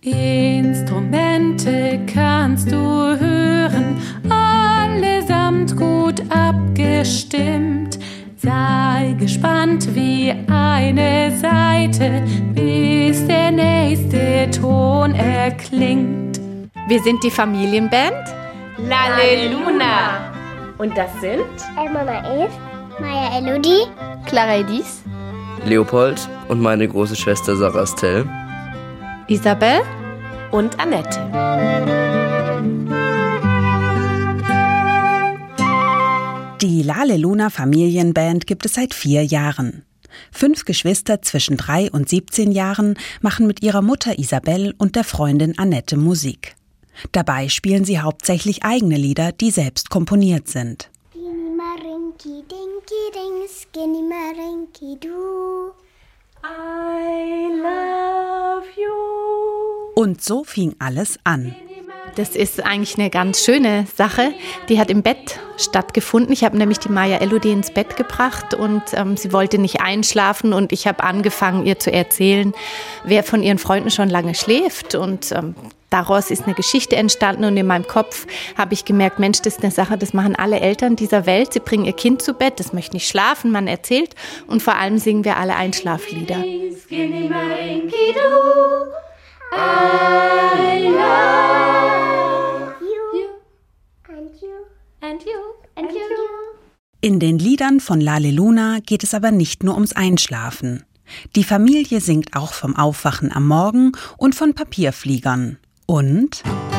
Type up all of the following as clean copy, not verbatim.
Instrumente kannst du hören, allesamt gut abgestimmt. Sei gespannt wie eine Seite, bis der nächste Ton erklingt. Wir sind die Familienband Laleluna. Und das sind Mama Eve, Maya Elodie, Clara Edis, Leopold und meine große Schwester Sarah Estelle, Isabel und Annette. Die Laleluna Familienband gibt es seit 4 Jahren. 5 Geschwister zwischen 3 und 17 Jahren machen mit ihrer Mutter Isabel und der Freundin Annette Musik. Dabei spielen sie hauptsächlich eigene Lieder, die selbst komponiert sind. I love you. Und so fing alles an. Das ist eigentlich eine ganz schöne Sache. Die hat im Bett stattgefunden. Ich habe nämlich die Maya Elodie ins Bett gebracht und sie wollte nicht einschlafen. Und ich habe angefangen, ihr zu erzählen, wer von ihren Freunden schon lange schläft. Und daraus ist eine Geschichte entstanden. Und in meinem Kopf habe ich gemerkt, Mensch, das ist eine Sache, das machen alle Eltern dieser Welt. Sie bringen ihr Kind zu Bett, das möchte nicht schlafen, man erzählt. Und vor allem singen wir alle Einschlaflieder. I love you. And you. In den Liedern von Laleluna geht es aber nicht nur ums Einschlafen. Die Familie singt auch vom Aufwachen am Morgen und von Papierfliegern. Und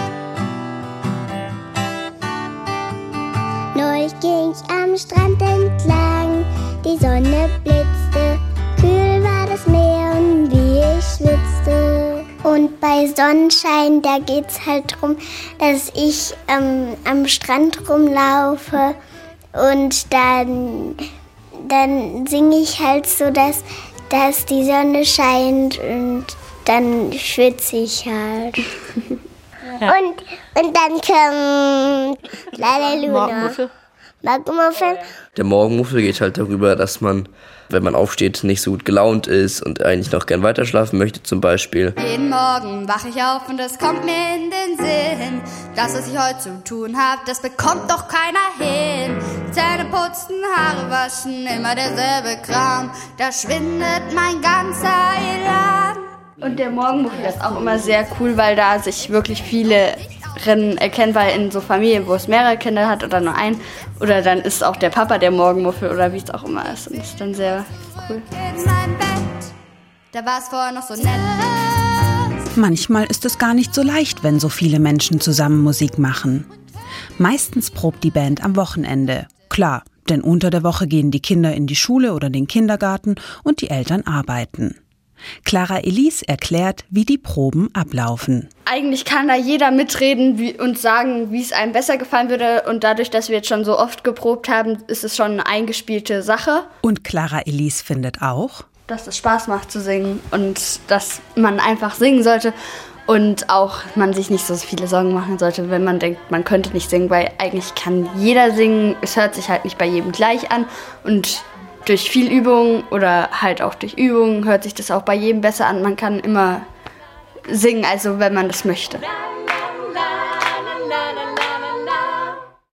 neulich ging ich am Strand entlang, die Sonne blitzte, kühl war das Meer und wie ich schwitzte. Und bei Sonnenschein, da geht's halt drum, dass ich am Strand rumlaufe und dann singe ich halt so, dass die Sonne scheint und dann schwitze ich halt. Ja. Und dann kommt Laleluna. Morgenmuffel. Der Morgenmuffel geht halt darüber, dass man, wenn man aufsteht, nicht so gut gelaunt ist und eigentlich noch gern weiterschlafen möchte zum Beispiel. Jeden Morgen wache ich auf und es kommt mir in den Sinn. Das, was ich heute zu tun habe, das bekommt doch keiner hin. Zähne putzen, Haare waschen, immer derselbe Kram. Da schwindet mein ganzer Elan. Und der Morgenmuffel ist auch immer sehr cool, weil da sich wirklich viele erkennen, weil in so Familien, wo es mehrere Kinder hat oder nur einen, oder dann ist auch der Papa der Morgenmuffel oder wie es auch immer ist. Und das ist dann sehr cool. In meinem Bett, da war es vorher noch so nett. manchmal ist es gar nicht so leicht, wenn so viele Menschen zusammen Musik machen. Meistens probt die Band am Wochenende. Klar, denn unter der Woche gehen die Kinder in die Schule oder den Kindergarten und die Eltern arbeiten. Clara Elise erklärt, wie die Proben ablaufen. Eigentlich kann da jeder mitreden und sagen, wie es einem besser gefallen würde. Und dadurch, dass wir jetzt schon so oft geprobt haben, ist es schon eine eingespielte Sache. Und Clara Elise findet auch, dass es Spaß macht zu singen und dass man einfach singen sollte. Und auch man sich nicht so viele Sorgen machen sollte, wenn man denkt, man könnte nicht singen, weil eigentlich kann jeder singen. Es hört sich halt nicht bei jedem gleich an. Und durch viel Übung oder halt auch durch Übung hört sich das auch bei jedem besser an. Man kann immer singen, also wenn man das möchte.